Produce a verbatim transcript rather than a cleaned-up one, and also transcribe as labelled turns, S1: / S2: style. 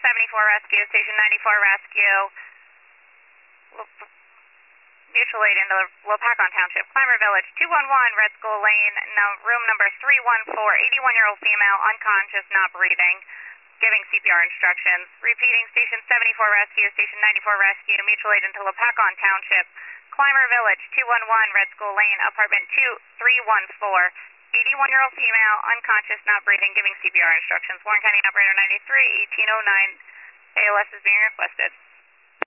S1: seventy-four Rescue, Station ninety-four Rescue. Mutual aid into Lopakon Township, Clymer Village, two one one, Red Skull Lane, no, room number three one four, eighty-one-year-old female, unconscious, not breathing, giving C P R instructions. Repeating, Station seventy-four Rescue, Station ninety-four Rescue, mutual aid into Lopakon Township, Clymer Village, two one one, Red Skull Lane, apartment two three one four, eighty-one-year-old female, unconscious, not breathing, giving C P R instructions. Warren County Operator ninety-three, eighteen oh nine, A L S is being requested.